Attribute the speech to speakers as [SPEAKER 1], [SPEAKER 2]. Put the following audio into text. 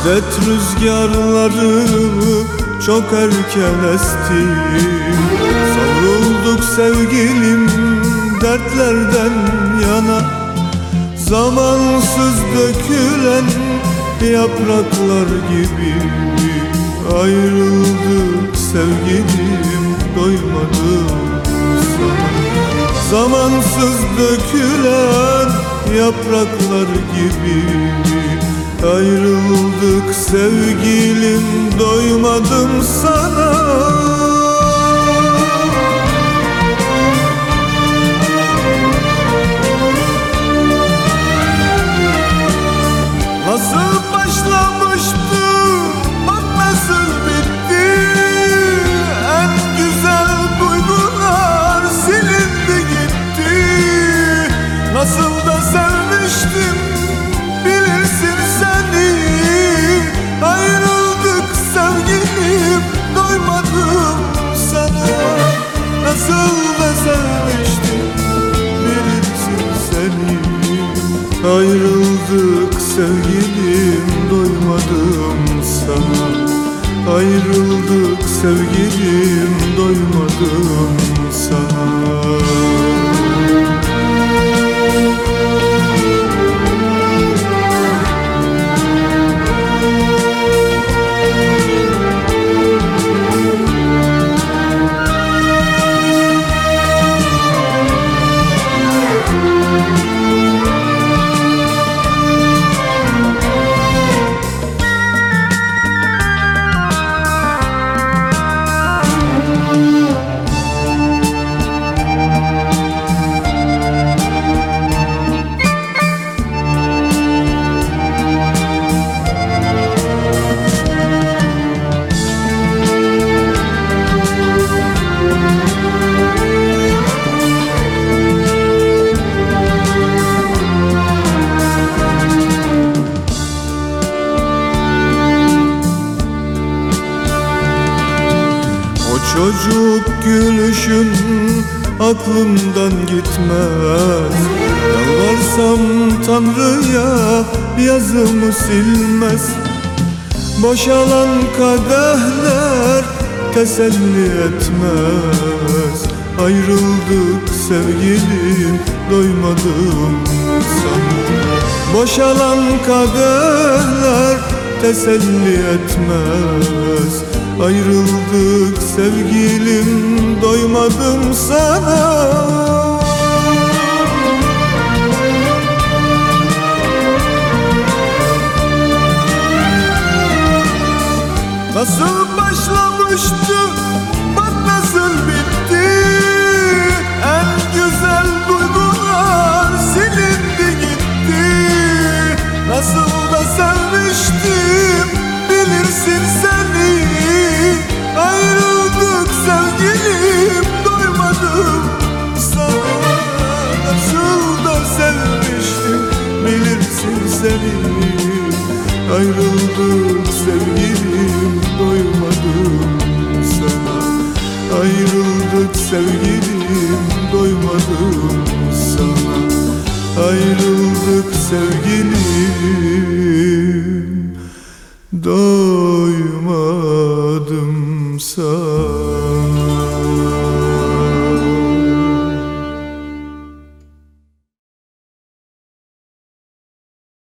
[SPEAKER 1] Şiddet rüzgarları çok erken esti. Savrulduk sevgilim dertlerden yana. Zamansız dökülen yapraklar gibi ayrıldık sevgilim, doymadım sana. Zamansız dökülen yapraklar gibi ayrıldık sevgilim, doymadım sana. Nasıl başlamıştı, bak nasıl bitti. En güzel duygular silindi gitti. Nasıl da sevmiştim, bilirsin seni. Ayrıldık sevgilim, doymadım sana. Nasıl da sevmiştim, bilirsin seni. Ayrıldık sevgilim, doymadım sana. Ayrıldık sevgilim, doymadım sana. Çocuk gülüşün aklımdan gitmez. Yalvarsam Tanrı'ya yazımı silmez. Boşalan kadehler teselli etmez. Ayrıldık sevgilim, doymadım sana. Boşalan kadehler teselli etmez. Ayrıldık sevgilim, doymadım sana. Nasıl başlamıştı, bak nasıl bitti. En güzel duygular silindi gitti. Nasıl da sevmiştim, bilirsin seni. Ayrıldık sevgilim, doymadım sana. Nasıl da sevmiştim, bilirsin seni. Ayrıldık sevgilim, doymadım sana. Ayrıldık sevgilim, doymadım sana. Ayrıldık sevgilim,